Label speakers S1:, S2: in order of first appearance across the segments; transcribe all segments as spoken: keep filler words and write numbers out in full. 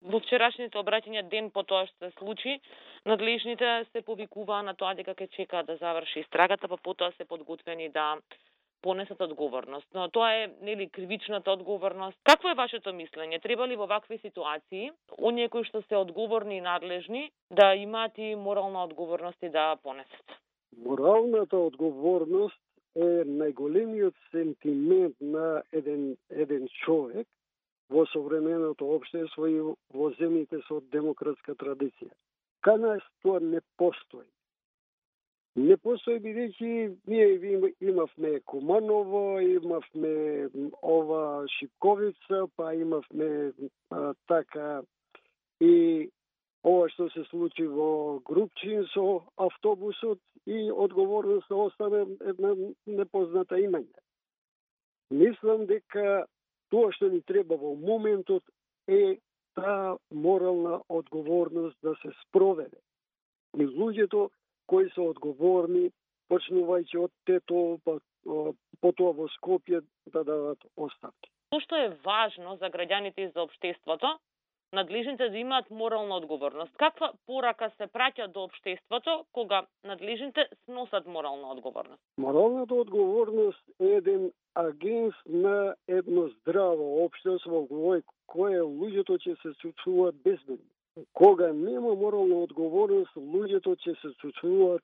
S1: Во вчерашните обраќања ден по тоа што се случи, надлежните се повикуваа на тоа дека ќе чекаат да заврши истрагата, па потоа се подготвени да понесат одговорност. Но тоа е, нели, кривичната одговорност. Какво е вашето мислење? Треба ли во вакви ситуации оние кои што се одговорни и надлежни да имаат и морална одговорност и да понесат?
S2: Моралната одговорност е најголемиот сентимент на еден еден човек во современото општество и во земјите со демократска традиција. Кај нас тоа не постои. Не постои бидејќи ние имавме Куманово, имавме ова Шипковица, па имавме а, така и ова што се случи во Групчин со автобусот и одговорноста остана една непозната имање. Мислам дека тоа што ни треба во моментот е таа морална одговорност да се спроведе. И луѓето кои се одговорни, почнувајќи од Тето, па, потоа во Скопје, да дадат оставки.
S1: Тоа што е важно за граѓаните и за општеството, надлежните да имаат морална одговорност. Каква порака се праќа до општеството кога надлежните сносат морална одговорност?
S2: Моралната одговорност е еден агент на едно здраво општество во кое луѓето ќе се чувствуваат безбедни. Кога нема морална одговорност, луѓето ќе се чувствуваат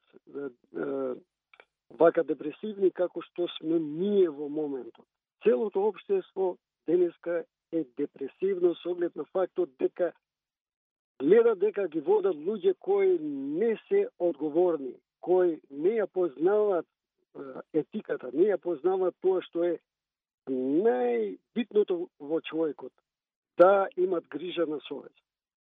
S2: вака депресивни како што сме ние во моментот. Целото општество денеска е депресивно со оглед на фактот дека гледа дека ги водат луѓе кои не се одговорни, кои не ја познаваат етиката, не ја познаваат тоа што е најбитното во човекот, да имат грижа на совест.